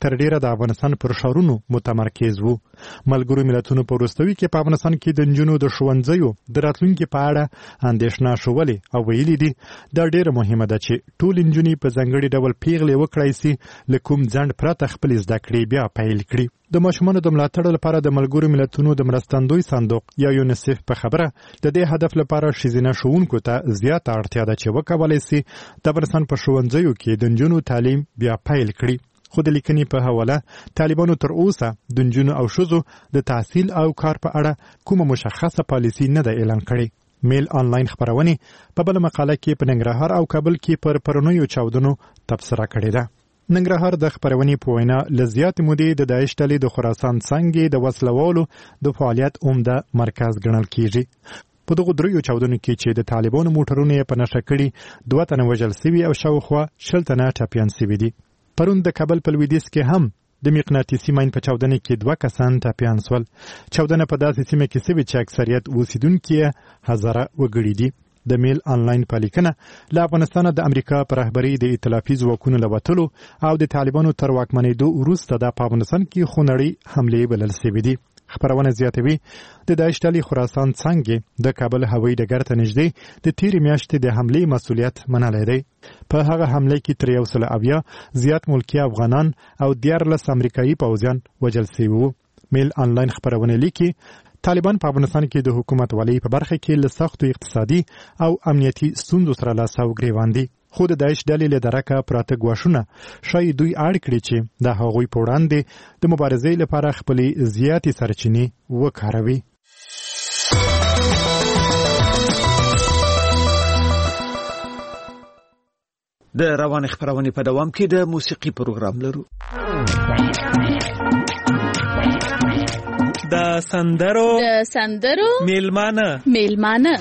تر ډیره د افغانستان پر ښارونو متمرکز وو. ملګرو ملتونو په وروستیو کې په افغانستان کې د نجونو د ښوونځیو د راتلونکي په اړه اندېښنه شولې او ویلي دي دا ډیره مهمه ده چې ټول نجونې په ځانګړي ډول پیغلې وکړای سي له کوم ځنډ پرته خپل زده کړې بیا پیل کړي. د ماشومانو د ملاتړ لپاره د ملګرو ملتونو د مرستندوی صندوق یا یونیسف په خبره د دې هدف لپاره ښځینه ښوونکو ته زیاته اړتیا ده چې وکولای سي د افغانستان په ښوونځیو کې د نجونو تعلیم بیا پیل کړي. خو د لیکنې په حواله طالبانو تر اوسه د نجونو او ښځو د تحصیل او کار په اړه کومه مشخصه پالیسي نه ده اعلان کړې. میل آنلاین خبرونې په بل مقاله کې په ننګرهار او کابل کې پر پرونیو چاودنو تبصره کړې ده. ننګرهار د خبرونې په وینا له زیاتې مودې د داعش ډلې د خراسان څنګه د وسلوالو د فعالیت عمده مرکز ګڼل کیږي. په دغه دریو چاودنو کې چې د طالبانو موټرونه په نشه کړي 2 تنه وژل سوي او شاوخوا 60 تنه ټپیان سوي دي. پرون د کابل په لویدیځ کې هم د مقناطیسي ماین په چاودنه کې 2 کسان ټپیان سول. چاودنه په داسې سیمه کې سوي چې اکثریت اوسیدونکي هزاره وګړي دي. د میل آنلاین په لیکنه له افغانستان د امریکا پر رهبرۍ د ائتلافي ځواکونو له وتلو او د طالبانو تر واکمنېدو وروسته د افغانستان کې خونړۍ حملې بلل سوي دي. خبرونه زیاتوي د داعش ډلې خراسان څنګه د کابل هوایي ډګر ته نږدې د تیرې میاشتې د حملې مسؤلیت منلی دی. په هغه حمله کې تر 170 زیات ملکي افغانان او 14 امریکایي پوځیان وژل شوي وو. میل آنلاین خبرونه لیکي طالبان په افغانستان کې د حکومت والي په برخه کې له سختو اقتصادي او امنیتي ستونزو سره لاس او ګریوان دي. خو د داعش ډلې له درکه پراته ګواښونه ښایي دوی اړ کړي چې د هغوی په وړاندې د مبارزې لپاره خپلې زیاتې سرچینې وکاروي. د روان خبرونې په دوام کې د موسیقي پروګرام لرو. د سندرو میلمانه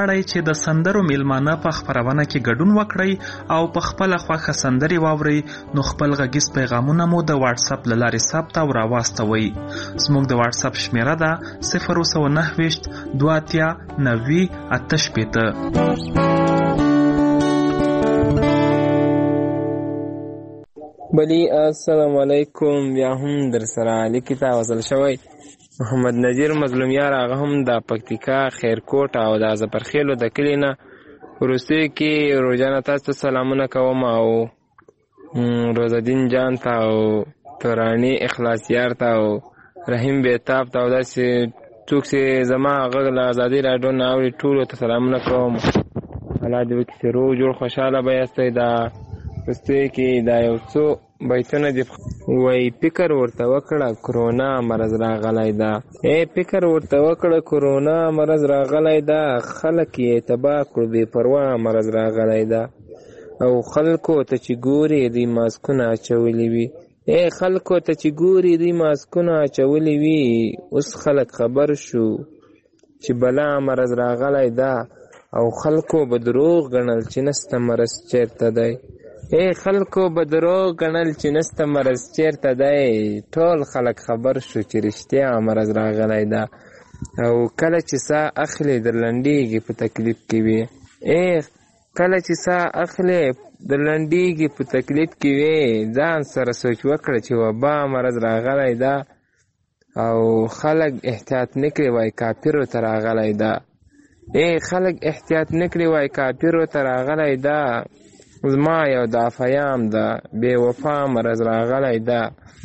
غواړئ چې د سندرو میلمانه په خپرونه کې ګډون وکړئ او په خپله خوښه سندرې واورئ نو خپل غږیز پیغامونه مو د واتساپ له لارې ثبت او راواستوئ. زموږ د واتساپ شمیره ده 029 28 90 88. بلی السلام علیکم. بیا هم در سره لیکي ته وصل شوی محمد نذیر مظلومیار، هغه هم د پکتیکا خیرکوټ او د ظفرخیلو د کلي نه. وروستیو کې روزانه تاسو ته سلامونه کوم او روزالدین جان ته او تورانی اخلاصیار ته او رحیم بیتاب ته او داسې څوک چې زما غږ له ازادي راډیو نه اوري ټولو ته سلامونه کوم. الله دې وکړي چې روغ جوړ خوشحاله به یاستئ. دا وروستیو کې دا یو څو بیتونه دي وای فکر ورته وکړه کرونا مرض راغلی ده. فکر ورته وکړه کرونا مرض راغلی ده، خلک یې تباه کړو بې پروا مرض راغلی ده. او خلکو ته چې ګوري دوی ماسکونه اچولي وي، خلکو ته چې ګوري دوی ماسکونه اچولي وي. اوس خلک خبر شو چې بلا مرض راغلی ده او خلکو به دروغ ګڼل چې نسته مرض چیرته دی. خلکو به دروغ ګڼل چې نسته مرض چیرته دی. ټول خلک خبر شو چې رښتیا مرض راغلی ده. او کله چې ساه اخلي در لنډیږي په تکلیف کې وي. کله چې ساه اخلي در لنډیږي په تکلیف کې وي. ځان سره سوچ وکړه چې وبا مرض راغلی ده او خلک احتیاط نکړي وای کافرو ته راغلی ده. خلک احتیاط نکړي وای کافرو ته راغلی ده. زما یو د افیام ده بې وفا مرض راغلی ده.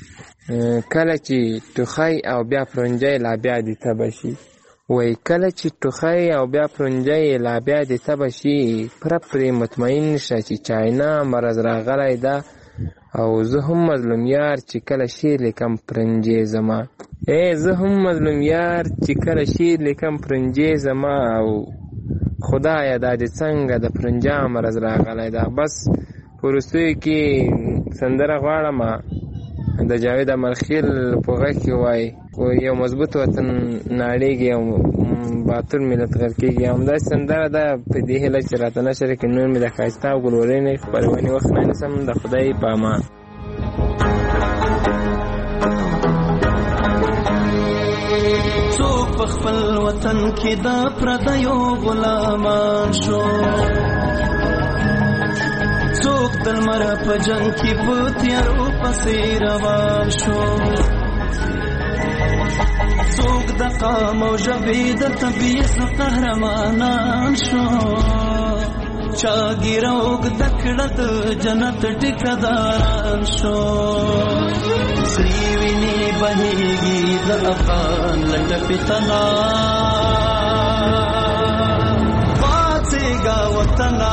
کله چې ټوخی او بیا پرنجی لا بیا دې تبه شي. وای کله چې ټوخی او بیا پرنجی لا بیا دې تبه شي، پره پرې مطمئن شه چې چاینا مرض راغلی ده. او زه هم مظلوم یار چې کله شعر لیکم پرنجی زما. زه هم مظلوم یار چې کله شعر لیکم پرنجی زما. او خدایا دا دې څنګه د پرنجا مرض راغلی ده. بس په وروستیو کې سندره غواړم د جاوید امرخیل په غږ کې وای یو مضبوط وطن ناړېږي او باتور ملت غر کېږي. همداسې سندره ده په دې هیله چې راته نشر کړي. نور مې د ښایسته او ګلورینې خپرونې وخت نه نیسم. د خدای په امان. څوک په خپل وطن کې د پردیو غلامان شو، څوک د لمر په جنګ کې په تیارو پسې روان شو، څوک د قام او ژبې د طبیعت قهرمانان شو، چا ګیره اوږده کړه د جنت ټیکهداران شو. سرې وینې بهېږي د افغان له ټپې تنا، پاڅېږه وطنه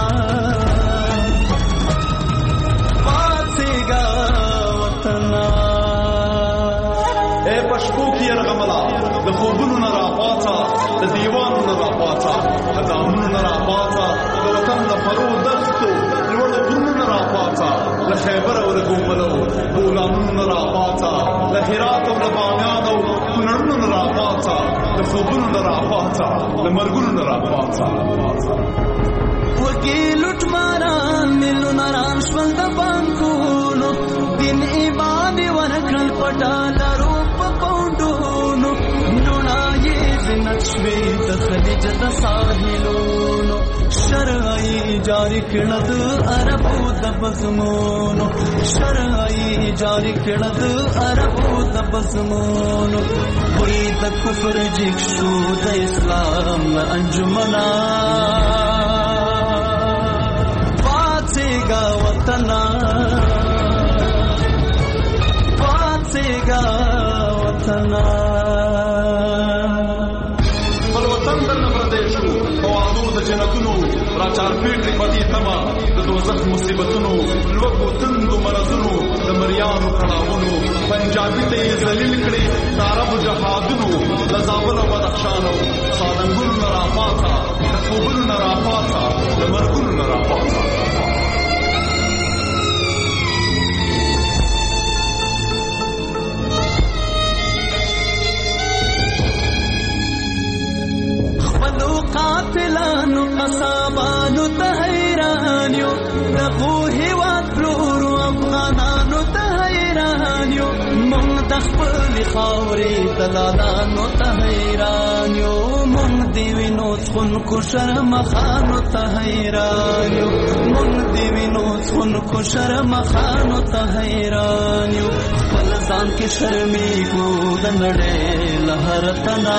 پاڅېږه وطنه. په شپو کې یرغمله د خوبونو نه راپاڅه، د دیوانو نه راپاڅه، د دامونو نه راپاڅه، د وطن د فرو دښتو لوړو غرونو نه راپاڅه، له خیبر او له ګوملو بولانونو نه راپاڅه، له هرات او له بامیان او کونړونو نه راپاڅه، د خوبونو نه راپاڅه، له مرګونو نه راپاڅه. وږي لوټماران میلونه رام شول د بانکونو، دین ایمان یې ورکړل په ډالرو په پونډونو، نوڼه یې زینت شوې د خلیج د ساحلونو، شرعي جاري کړه د عربو د بزمونو، شرعي جاري کړه د عربو د بزمونو. وی د کفر جګ شو د اسلام له انجمنا، پاڅېږه وطنه پاڅېږه وطنه. خپل وطن درنه پردی شو په وعدو د جنتونو، راچارپېټ کړي په دې تمه د دوزخ مصیبتونو، لوږو تندو مرضونو د مریانو کړاوونو، پنجابي ته یې ذلیل کړي د عربو جهادونو، د زابل او بدخشان او سالنګونو نه راپاڅه، د خوبونو نه راپاڅه، د مرګونو نه راپاڅه. قاتلانو دغو هیواد پلورو افغانانو ته حیران یو مونږ د خپل خاورې دلالانو ته حیران یو مونږ دی وینو څخونکو شرمخانو ته حیران یو مونږ دی وینو څخونکو شرمخانو ته حیران یو خپل ځان کې شرمېږو د نړۍ له هر تنا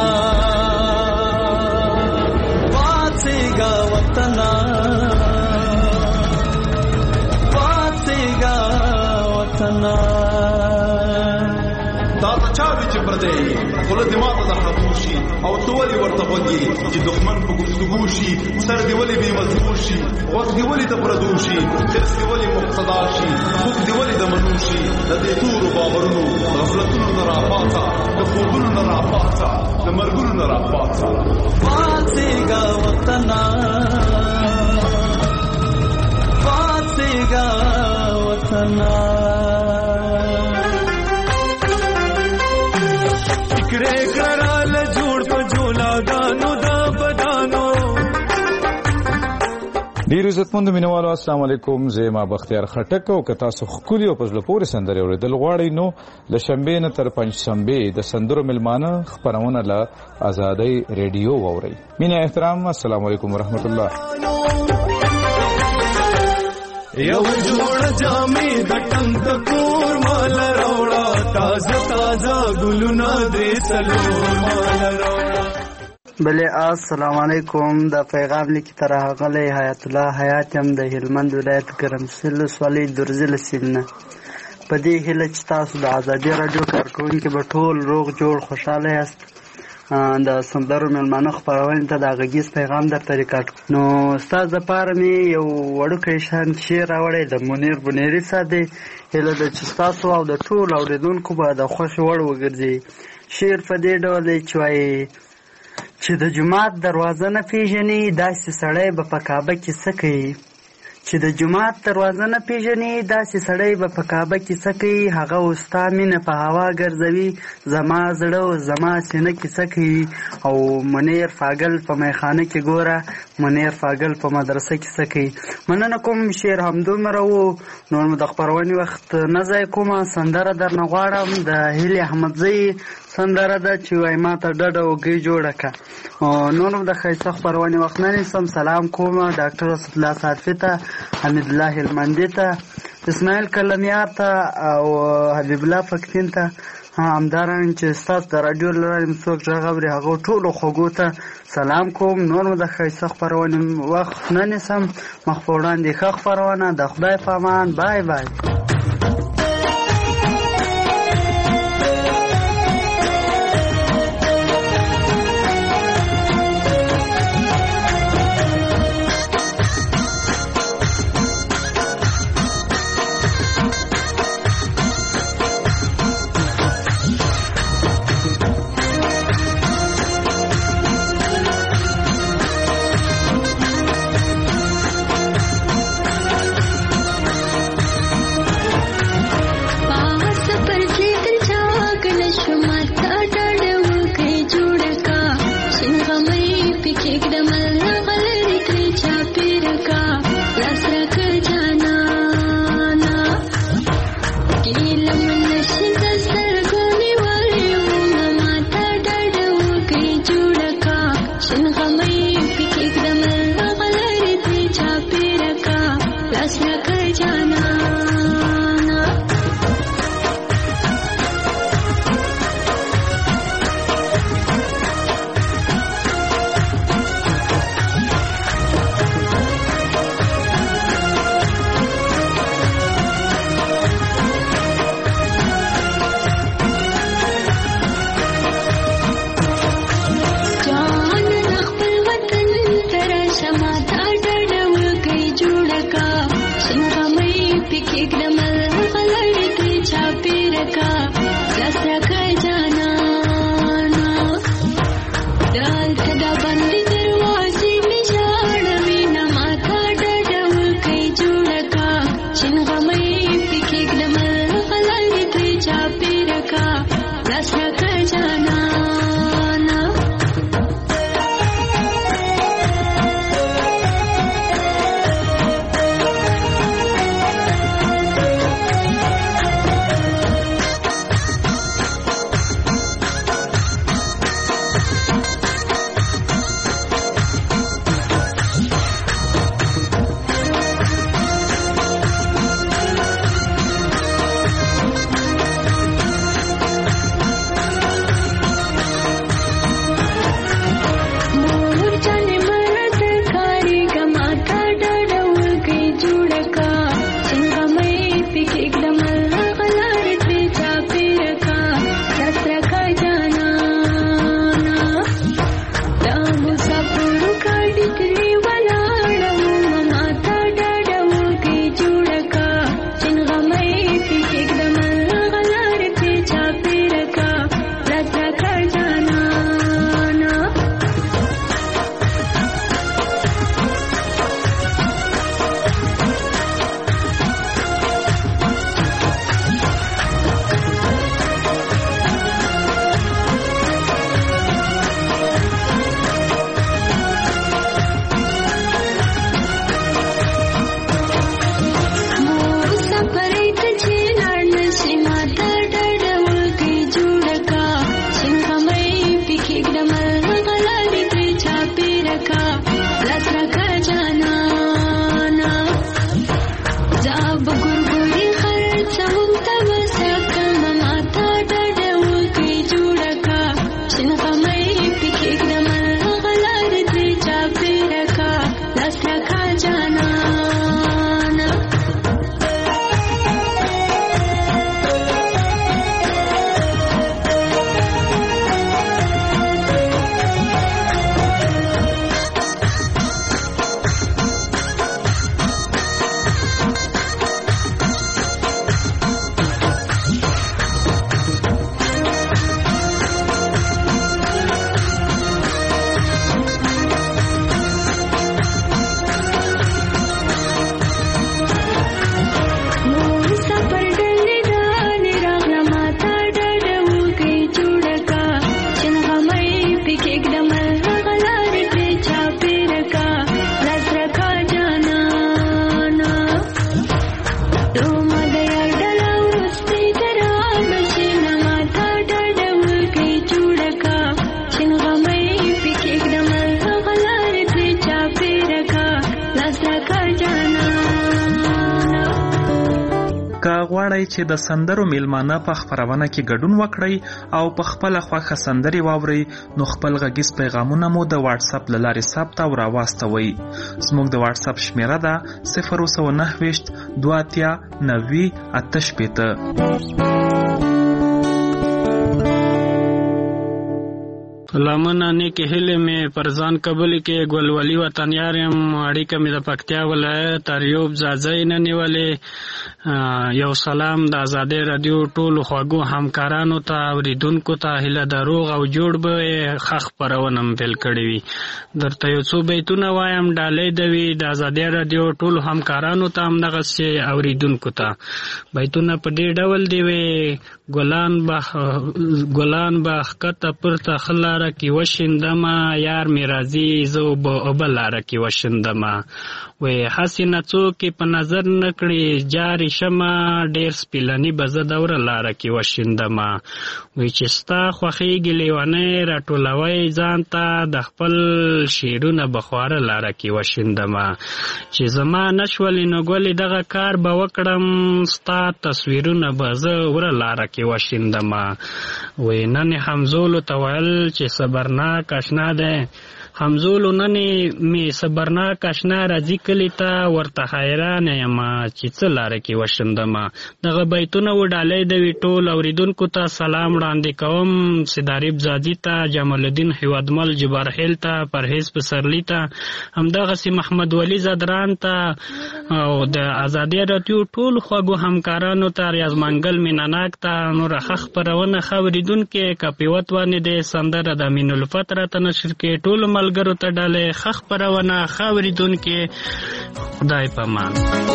پاڅېږه وطنه دا چاوي چې پردې خله دماغ د خاموشي او تولی ورته وږي چې دښمن په گفتگو شي سر دی ولی به مضبوط شي وخت دی ولی د پردوشي خرس دی ولی مقتدا شي خوب دی ولی د منوشي د دې تور باورونو غفلتونو نه راپاڅا د خوبونو نه راپاڅا د مرګونو نه راپاڅا پاتېږه وطنه پاتېږه وطنه کرال جوړ په جولاګانو دا بدانو. ډیر عزتمند مینوالو السلام علیکم. زما بختیار خټک او کتا سو خولي او پزله پورې سندري اوریدل غواړي نو ل شنبه نه تر پنځ شنبه د سندرو ملمانه خبرونه له آزادۍ ریډیو ووري. مینه احترام السلام علیکم ورحمت الله. یو جوړ جامې د ټنګ کور مال راوړه تازه تازه ګلونه دې سلور مال راوړه. بله السلام علیکم. د پیغام لیکي تر غلې حیات الله حیات هم د هلمند ولایت ګرمسل سوالي درزل سیمنه په دې هله چې تاسو د ازادي رادیو کارکونکو به ټول روغ جوړ خوشاله یاست. د سندرو ملمانه خپرونې ته د غږیز پیغام درته ریکارډ نو ستاسو لپاره مې یو وړوکی شان شعر راوړی د منیر بنیري صاحب دی. هیله ده چې ستاسو او د ټولو اورېدونکو به د خوښې وړ وګرځي. شعر په دې ډول دی چې وایي چې د جومات دروازه نه پیژني داسې سړی به په کعبه کې څه کوي. چې د جومات دروازه نه پیژني داسې سړی به په کعبه کې څه کوي. هغه ستا مینه په هوا ګرځوي زما زړه او زما سینه کې څه کوي. او منیر فاګل په میخانه کې ګوره منیر فاګل په مدرسه کې څه کوي. مننه کوم شعر همدومره و. نور مو د خپرونې وخت نه ضایع کومه. سندره درنه غواړم د هیلې احمدزۍ سندره ده چې وایي ما ته ډډه وږۍ جوړه کړه. نور د ښایسته خپرونې وخت نه نیسم. سلام کوم ډاکټر اسدالله صادفي ته حمید الله هلمندي ته اسماعیل کلمیار ته او حبیب الله فکتین ته همدارنګه چې ستاسو د راډیو له لارې څوک غږ اوري هغو ټولو خوږو ته سلام کوم. نور مو د ښایسته خپرونې وخت نه نیسم. مخ په وړاندې ښه خپرونه د خدای په امان. بای بای. که غواړئ چې د سندرو میلمانه په خپرونه کې ګډون وکړئ او په خپله خوښه سندرې واورئ نو خپل غږیز پیغامونه مو د واتس اپ له لارې ثبت او راواستوئ. زموږ د واتس اپ شمیره ده 029 28 90 88. لمنه نیکې هیلې مې پر ځان قبول کې ګلولي وطنیار یم اړیکه مې د پکتیا ولایت ایوب ځاځی نه نیولې. یو سلام د آزادۍ رادیو ټولو خوږو همکارانو ته اوریدونکو ته هیله د روغ او جوړ به ښه خپرونه م پیل کړې وي. درته یو څو بیتونه وایم ډالۍ د وي د آزادۍ رادیو ټولو همکارانو ته همدغسې اوریدونکو ته. بیتونه په دې ډول دی وي: ګلان به ښکته پورته ښه لاره کې وشیندمه، یار مې راځي زه اوبه لاره کې وشیندمه. وی هسې نه څوک په نظر نه کړي جاري شمه، ډېر سپیلني به زه دوره لاره کې وشیندمه. وی چې ستا خوښېږي لیونۍ راټولوئ ځان ته، د خپل شعرونه به خواره لاره کې وشیندمه. چې زما نه شولې نو ګلې دغه کار به وکړم، ستا تصویرونه به زه وره لاره کې وشیندمه. وی نن همزولو ته ویل چې صبرناک اشنا دی، همزولو نن می صبرناک اشنا راځي کلی ته، ورته حیران یم چې څه لاره کې وشیندمه. دغه بیتونه و ډالۍ د وي ټول اوریدونکو ته سلام وړاندې کوم. سیداریب زادي ته، جمال الدین هیوادمل جبارخیل ته، پرهیز پسرلی ته، همدغسې محمد ولی زدران ته او د آزادۍ رادیو ټول خوږو همکارانو ته، ریاض منګل میناناک ته، نوره ښه خپرونه ښه اوریدونکې کپیوت وانې دی سندره د امین الفت راته نشر کې ټولو ملګرو ته ډالۍ ښه خپرونه ښه اوریدونکې. خدای پامان.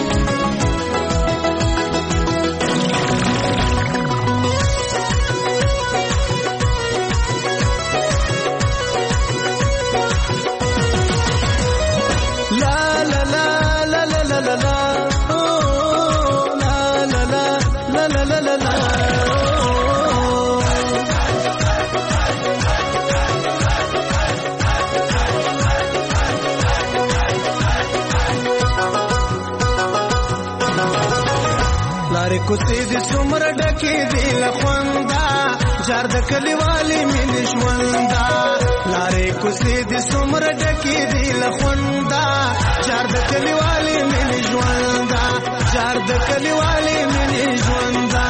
کوڅې دې څومره ډکې دي له خونده، جار د کلیوالې مینې ژونده. لارې کوڅې دې څومره ډکې دي له خونده، جار د کلیوالې مینې ژونده، جار د کلیوالې مینې ژونده.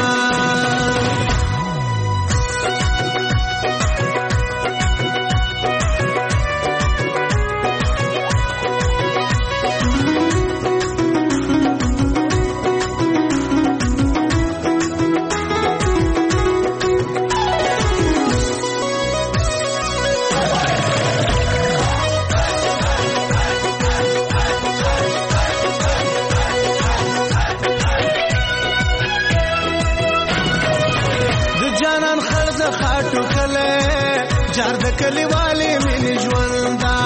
جار د کلیوالې مینې ژونده،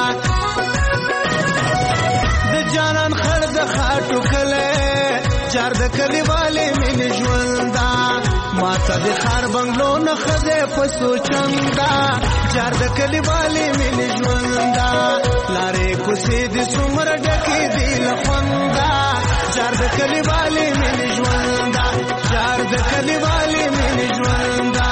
د جانان خړ د خاټو کلی، جار د کلیوالې مینې ژونده. ماته د ښار بنګلو نه ښځې په سوچنده، جار د کلیوالې مینې ژونده. لارې کوڅې دې څومره ډکې دي له خونده، جار د کلیوالې مینې ژونده، جار د کلیوالې مینې ژونده.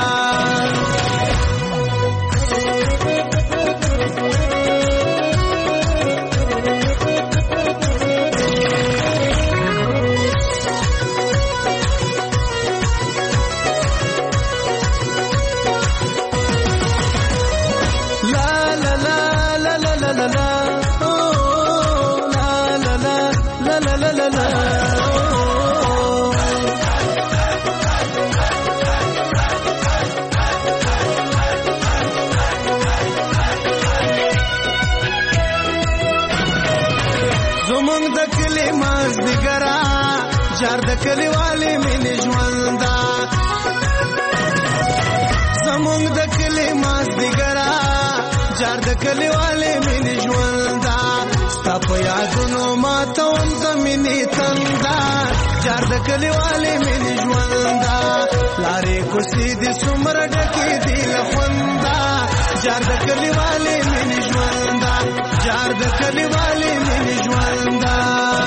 جار د کلیوالې مینې ژونده، زمونږ د کلي مازدیګره، جار د کلیوالې مینې ژونده. ستا په یادونو ماتوم د مینې تنده، جار د کلیوالې مینې ژونده. لارې کوڅې دې څومره ډکې دي له خونده، جار د کلیوالې مینې ژونده، جار د کلیوالې مینې ژونده.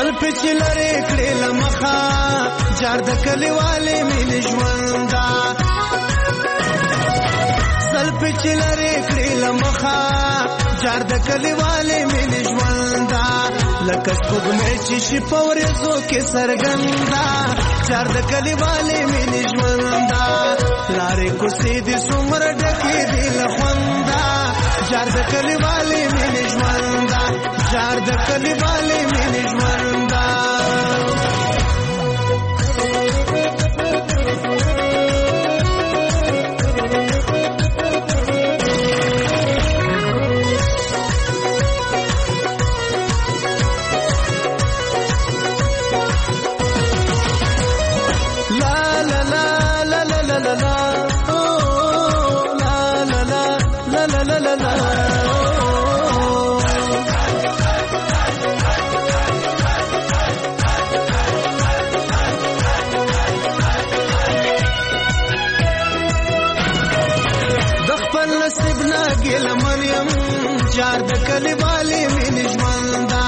زلفې چې لرې کړې له مخه جار د کلیوالې مینې ژونده زلفې چې لرې کړې له مخه جار د کلیوالې مینې ژونده لکه سپوږمۍ چې شي په ورېځو کې څرګنده جار د کلیوالې مینې ژونده لارې کوڅې دې څومره ډکې دي له خونده جار د کلیوالې مینې ژونده جار د کلیوالې مینې ژونده جار د کلیوالې مینې ژونده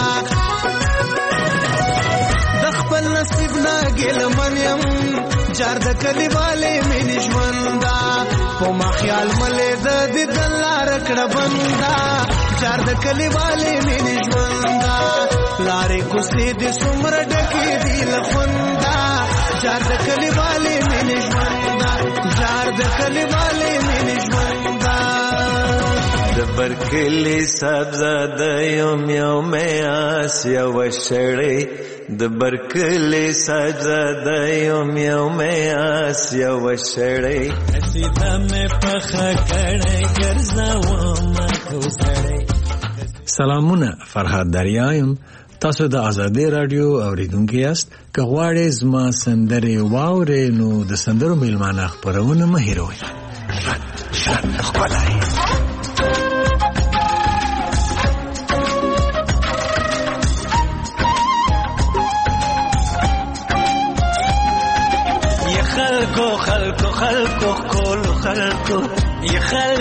د خپل نصیب نه ګیله من یم جار د کلیوالې مینې ژونده په ما خیال ملې د دیدن لاره کړه بنده جار د کلیوالې مینې ژونده لارې کوڅې دې څومره ډکې دي له خونده جار د کلیوالې مینې ژونده جار د کلیوالې مینې ژونده د برکلی سبزاده یم یوم آس یو شړی د برکلی سبزاده یم یوم آس یو شړی سیده مې پخه کړی ګرځوم کوسړی. سلامونه، فرهاد دریا یم. تاسو د آزادۍ رادیو اوریدونکي یاست. که غواړئ زما سندرې واورئ نو د سندرو میلمانه خپرونه مه هېروئ. ښکلی خلکو کولو خلکو ی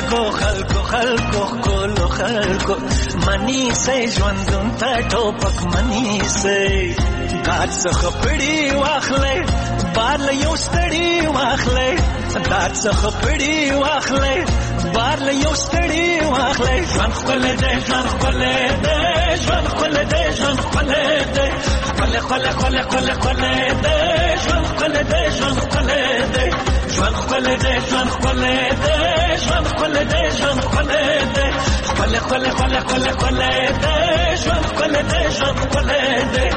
خلکو کولو خلکو منی سي ژوندون ته ټوپک منی سي داد څخه پړی واخلې بار له یو ستړي واخلې داد څخه پړی واخلې بار له یو ستړي واخلې ژوند خپل دې ژوند خپل دې ژوند خپل دې ژوند خپل دې خپل دې ژوند خپل دې ژوند خپل دې ژوند خپل دې ژوند خپل دې ژوند خپل دې ژوند خپل دې خپل دې ژوند خپل دې ژوند خپل دې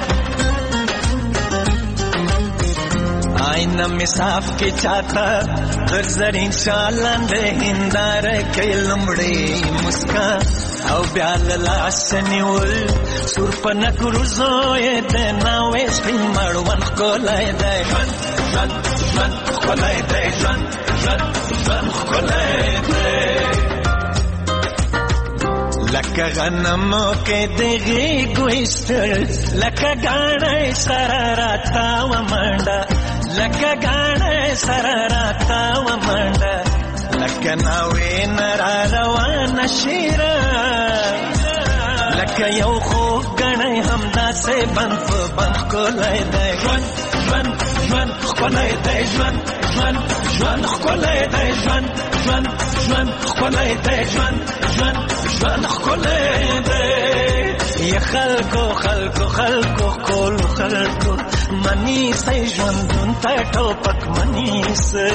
آئینہ میں صاف کے چاہتا در زرین شالان دے ہندار کے لمڑے مسکان او بیال لاسنی ول سور پنک روزوئے دے ناوے سپین مروان کولائے دے جن کولائے دے جن کولائے دے لکه غنمو کې دغې ګویستل لکه ګاڼې سره راتاو منډه لکه ګاڼې سره راتاو منډه لکه ناوې نه را روانه شیره لکه یو خوږ ګڼی همداسې بند په بند ښکلی دی ژوند ښکلی دی ژوند ښکلی دی ژوند ښکلی دی ژوند ښکلی دی ی خلکو کولو خلکو منی سي ژوندون ته ټوپک منی سي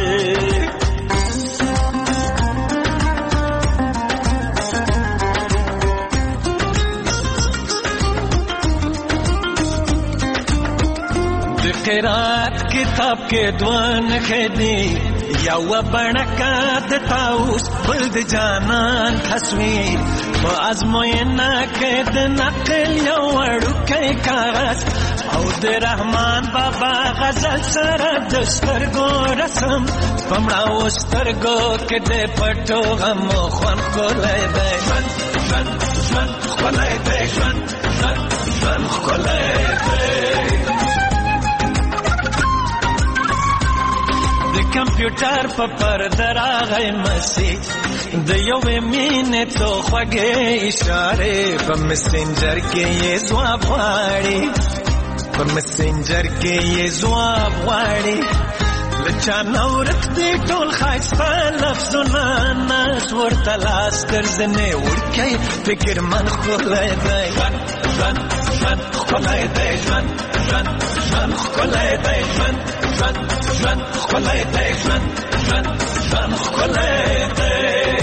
د قرات کتاب کې دوان خېدی یو بڼکا د تاوس بل د جانان تصویر په ازموینه کې د نقل یو وړوکی کاغذ او د رحمان بابا غزل سره د سترګو رسم په مړاو سترګو کې د پټو غمو خوند ښکلی دی ژوند ښکلی دی ژوند ښکلی دی د کمپیوټر په پرده راغی مسیح د یوې مینې څو خوږې اشارې په مسنجر کې یې ځواب غواړي په مسنجر کې یې ځواب غواړي لچا نورک دی ټول ښایسته لفظونه ناز ورته لاس ګرځنې ورکوي فکر من ښکلی دی ژوند ژوند ژوند ښکلی دی ژوند ژوند ژوند ښکلی دی ژوند ژوند ژوند ښکلی دی ژوند ژوند ژوند ښکلی دی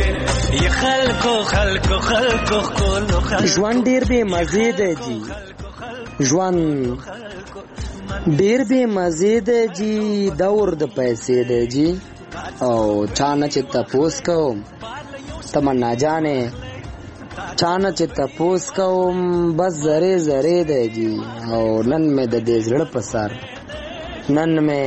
خلکو خلکو خلکو خلکو ژوند ډیر بې مزې دی جی ژوند ډیر بې مزې دی جی دور د پیسې دی جی او چانه چې تپوس کوم تمنا جانې چانه چې تپوس کوم بس زره زره دی جی او نن مې د دې زړه په سر نن مې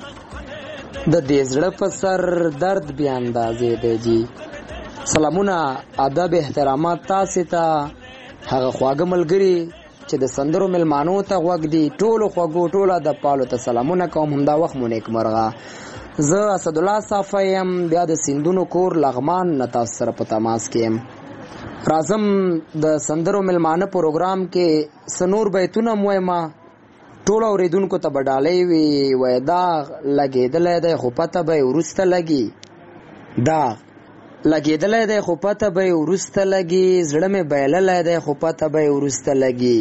د دې زړه په سر درد بیا اندازې دی جی سلامونه ادب احترامات تاسو ته هغه خواږه ملګری چې د سندرو ملمانو ته غوږ دی ټولو خوږو ټوله د پالو ته سلامونه کوم همدا وخت مو نیکمرغه زه اسد الله صافی یم بیا د سیندونو کور لغمان نه تاسو سره په تماس کې یم راځم د سندرو ملمانه پروګرام کې سنور بیتونه مویما ټولو اوریدونکو ته بډالۍ وي وای دا لګېدلی دی خو پته به وروسته لګي دا لګېدلی دی خو پته به وروسته لګي زړه مې بایللی دی خو پته به وروسته لګي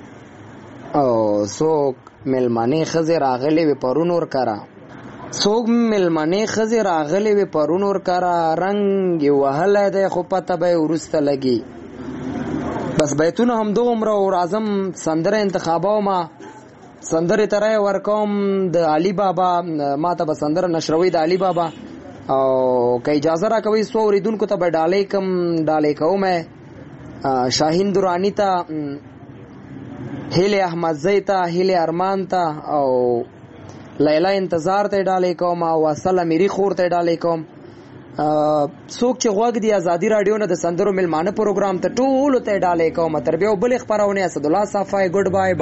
او څوک مېلمنې ښځې راغلې وې پرون ورکره څوک مېلمنې ښځې راغلې وې پرون ورکره رنګ یې وهلی دی خو پته به وروسته لګي بس بیتونه همدومره او راځم سندره انتخابومه سندرې ته رایه ورکوم د علي بابا ما ته به سندره نشروي د علي بابا او که اجازه را کوي سو اوریدونکو ته به ډالۍ کم ډالۍ کوم شاهین درانی ته هیله احمدزی ته هیله ارمان ته او لیلا انتظار ته ډالۍ کوم او اصل امیری خور ته ډالۍ کوم څوک چې غوږ دی ازادي رادیو نه د سندرو ملمانه پروګرام ته ټولو ته ډالۍ کوم تر بیا بل خبرونه اسد الله صافی ګډ بای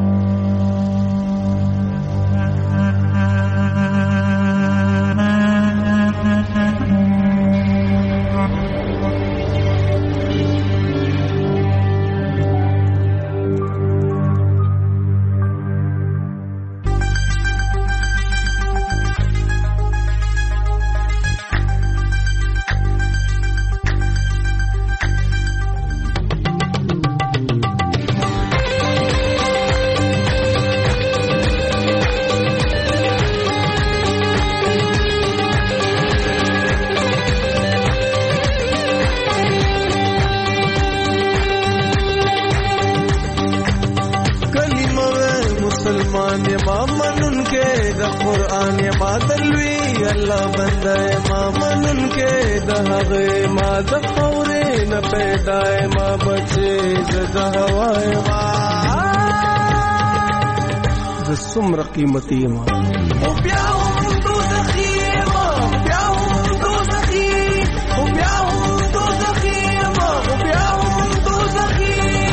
سمر قیمتی ما او بیا هم دوزخی ما بیا هم دوزخی او بیا هم دوزخی ما او بیا هم دوزخی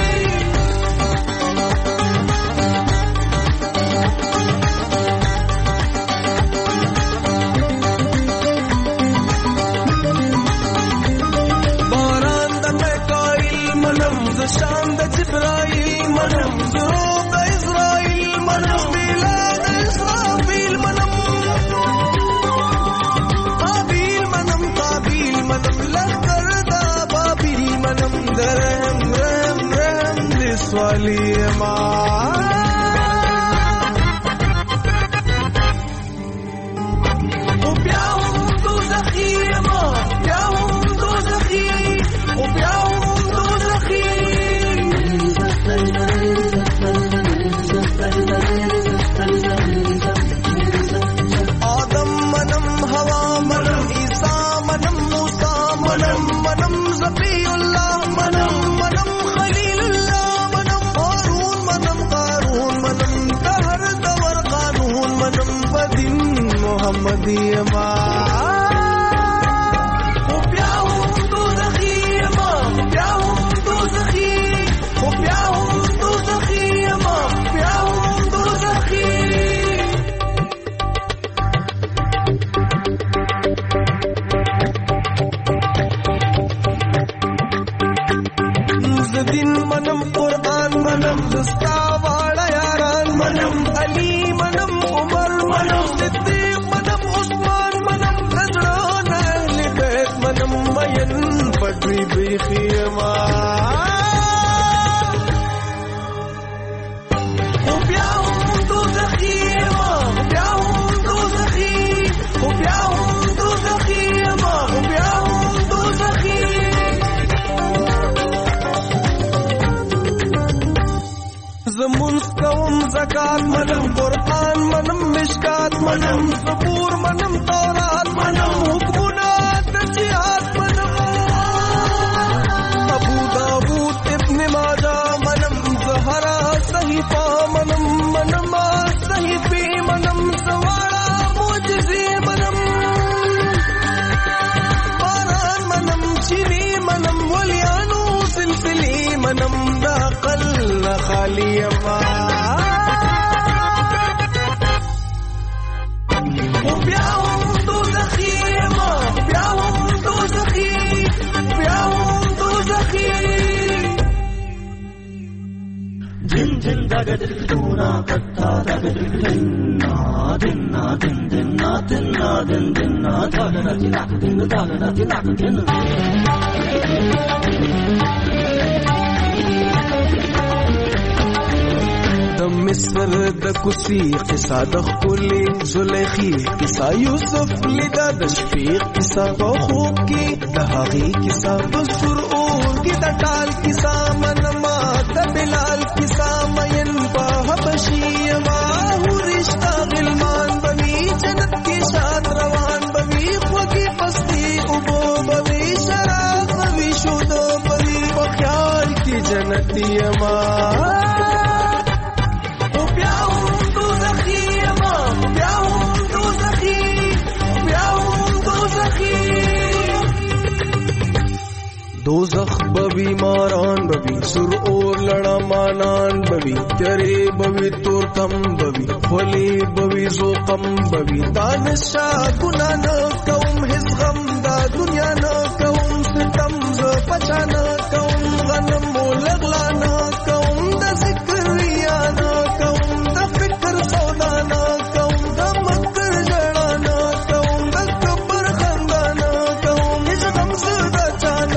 باران د میکائیل منم ز شان د جبرائیل منم زروب د اسرائیل منم والی ما او بیا هم دوزخی ما بیا هم دوزخی او بیا هم دوزخی آدم منم هوا منم عیسی منم موسی منم منم ذبیح الله منم منم خلیل الله منم دستا واړه یاران منم علي منم عمر منم صدیق منم عثمان منم زړه نه اهل بیت منم مین پټوي بیخي ما او بیا هم دوزخي ما بیا هم دوزخي او بیا هم دوزخي ما او بیا هم دوزخي زمون کوم زکات منم قرآن منم مشکات منم زبور منم تورات منم حکمونه د جهاد منم ابو داود ابن ماجه منم زهرا صحیفه منم منم صحیفه منم سواړه معجزې منم باران منم شیری منم ولیانو سلسلې منم د عقل خالی ما او بیا هم دوزخي ما بیا هم دوزخي بیا هم دوزخي din din daga duna katta daga dinna dinna din dinna dinna din dinna daga na dinna dinna daga na dinna dinna مصر د کوسی قصه د خپلې زلیخي قصه یوسف لیدا د شفیق قصه په خوب کې د هغې قصه په سر اور کې د ټال قصه منما د بلال قصه مین په حبشي ما رشتہ غلمان بوي جنت کې شاد روان بوي خوږی پستی او بوي شراب بوي شود بوي په خیال کې جنتی ما دوزخ بوی ماران بوی سر اور لڑا مانان بوی تیرے بوی تورتم بوی خلی بوی زوقم بوی دانشا گناہ نہ کوم حس غم دا دنیا نہ کوم ستم ز پچا نہ کوم غنم لغلا نہ کوم دا ذکر یا نہ کوم دا فکر سودا نہ کوم دا مکر جڑا نہ کوم دا کبر خندا نہ کوم اس غم سے بچا نہ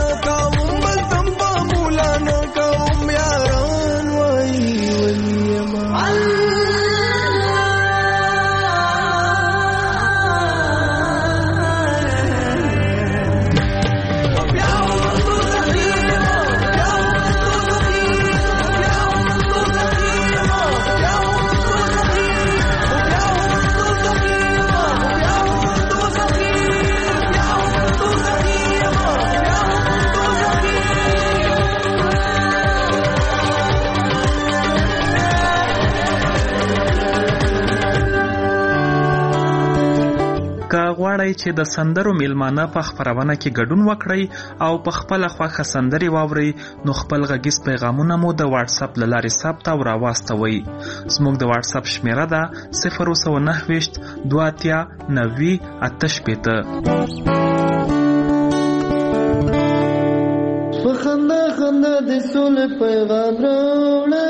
غواړئ چې د سندرو میلمانه په خپرونه کې ګډون وکړئ او په خپله خوښه سندرې واورئ نو خپل غږیز پیغامونه مو د واتساپ له لارې ثبت او راواستوئ. زموږ د واتساپ شمیره ده 029 2 90 88. په خندا خندا د سولې پیغام راوړه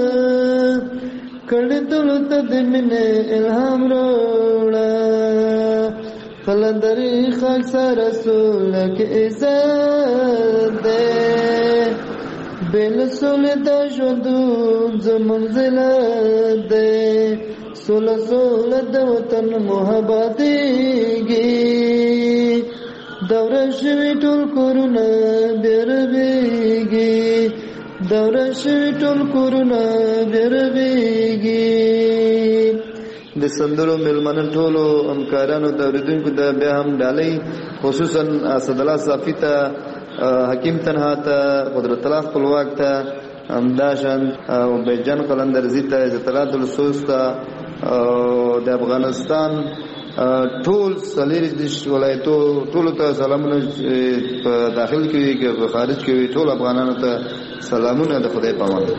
کړه دلته د مینې الهام راوړه قلندری خاک سر رسول کې عزت ده بل سول د ژوندون زمون زلت ده سول سول د وطن محبت دیږي دوره شوی ټول کورونه بیربیږي دوره شوی ټول کورونه بیربیږي د سندرو ملمنن ټولو همکارانو د اوریدونکو د بیا هم ډالۍ خصوصا اسد الله صافی ته حکیم تنها ته قدرت الله خپلواک ته همداشان او بیجان قلندرزی ته عزت الله دلسوس ته د افغانستان ټول سلیری د ولایتو ټول ته سلامونه په داخل کې کې په خارج کې ټول افغانانو ته سلامونه د خدای په امان.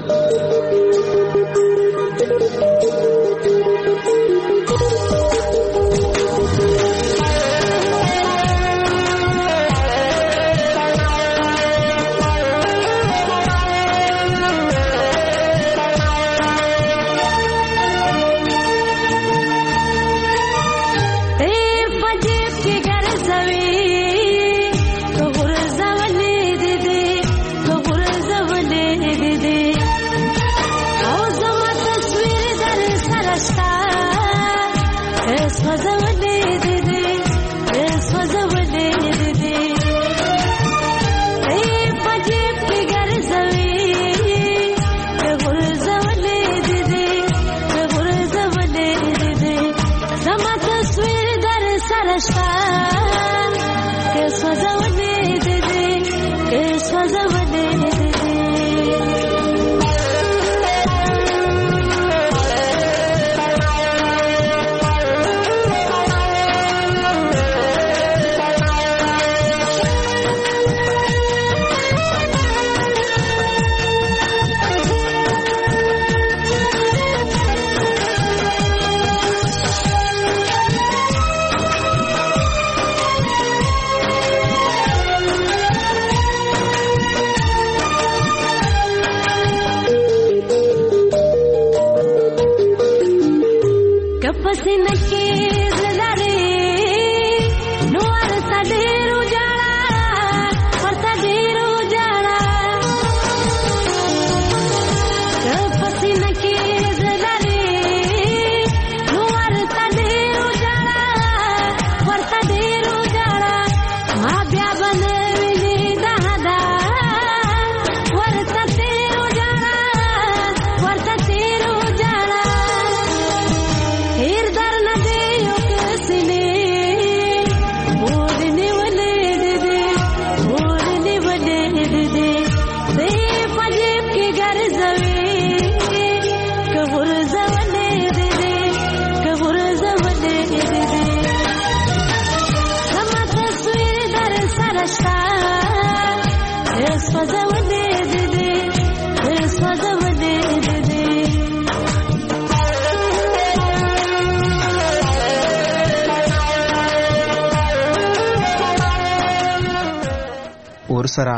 ور سره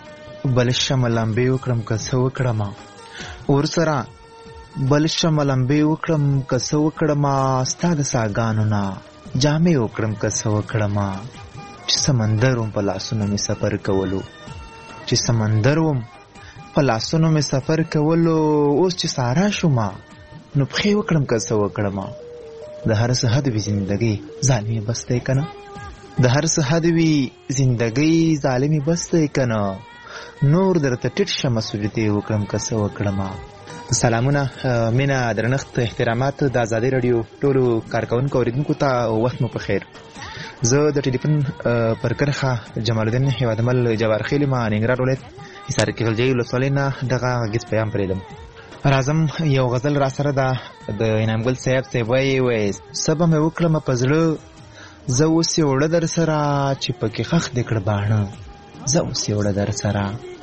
بل شملمبې وکړم که څه وکړم ور سره بل شملمبې وکړم که څه وکړم ستا د ساګانو نه جامې وکړم که څه وکړم چې سمندر وم په لاسونو مې سفر کولو چې سمندر وم په لاسونو مې سفر کولو اوس چې سارا شوم نو پښې وکړم که څه وکړم د هر څه حد وي زندګۍ ظالمي بس دی که نه د هر څه حد وي زندګۍ ظالمي بس دی که نه نور درته ټیټ شمه سجدې وکړم که څه وکړم سلامونه مینه درنښت احترامات د ازادۍ راډیو ټولو کارکوونکو اورېدونکو ته وخت مو په خیر زه د ټلیفون پر کرښه جمال الدین هیوادمل جوارخیل ما ننګرهار ولایت حصار کغلجۍ ولسوالۍ نه دغه غږیز پیغام پرېږدم راځم یو غزل را سره ده د انعامګل صاحب وایي څه به مې وکړم په زړه زه اوس یې وړه در سره چې پکې خښ دې کړه باڼه زه اوس یې وړه در سره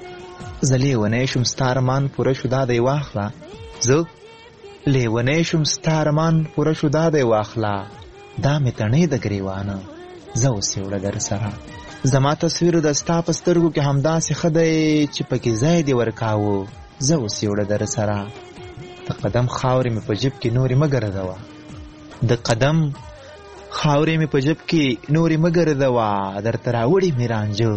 زه لیونی شوم ستا ارمان پوره شو دا دی واخله زه لیونی شوم ستا ارمان پوره شو دا دی واخله دا مې تڼۍ د ګریوانه زه اوس یې وړه در سره زما تصویر د ستا په سترګو کې همداسې ښه دی چې پکې ځای دې ورکاوه زه اوس یې وړه در سره د قدم خاورې مې په جیب کې نورې مه ګرځوه د قدم خاورې مې په جیب کې نورې مه ګرځوه درته راوړې مې رانجه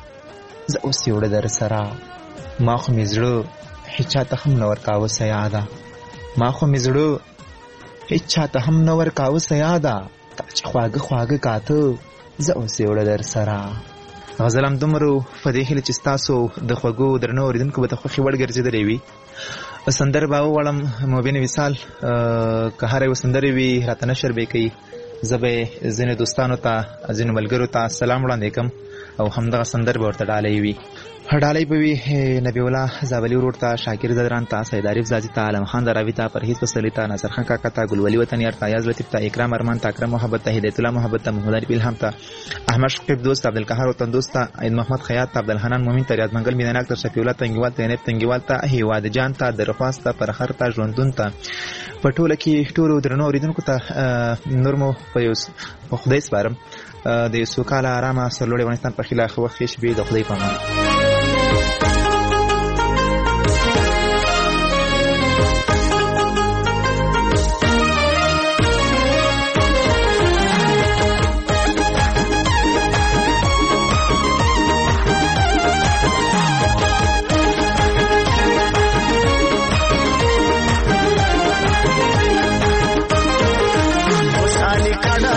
زه اوس یې وړه در سره ما خو مې زړه هېچ چاته هم نه ورکاوه سیاده ما خو مې زړه هېچ چاته هم نه ورکاوه سیاده تا چې خواږه خواږه کاته زه اوس یې وړه در سره غزل همدومره په دې هیله چې ستاسو د خوږو درنو اورېدونکو به د خوښې وړ ګرځېدلی وي سندره به وغواړم مبین وصال که هره یوه سندرې وي راته نشر به یې کوي زه به ځینې دوستانو ته ځینو ملګرو ته سلام وړاندې کوم او همدغه سندر به ورته ډالۍ وي ډالۍ به وي نبی الله زابلي ورور ته شاکر زدران ته سید عارف زادي ته عالم خان دراوي ته پرهیز فصلي ته ناصر خان کاکا ته ګلولي وطنیار ته ایاز لطیف ته اکرام ارمان ته اکرم محبت ته هدایت الله محبت ته محمد علي الهام ته احمد شقیب دوست عبدالقهار وطن دوست ته عید محمد خیاط ته عبدالحنان مومن ته ریاض منګل میناناک ته شفیع الله تنګیوال ته نیب تنګیوال ته هیواد جان ته درخواست ته پرخر ته ژوندون ته په ټوله کې ټولو درنو اورېدونکو ته نور مو په خدای سپارم د یو سوکاله ارامه سرلوړي افغانستان په خلاف وخت ښې شپې د خدای په امان Kada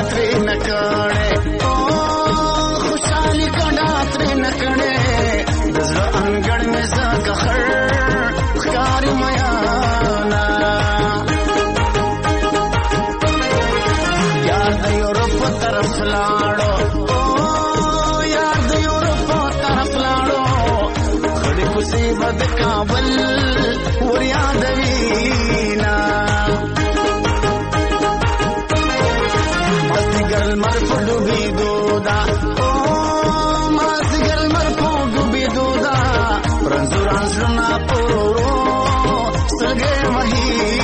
ناول ور یادوینا مازدیګر لمر په ډوبېدو ده مازدیګر لمر په ډوبېدو ده رنځور زړونه په ورو سترګې وهي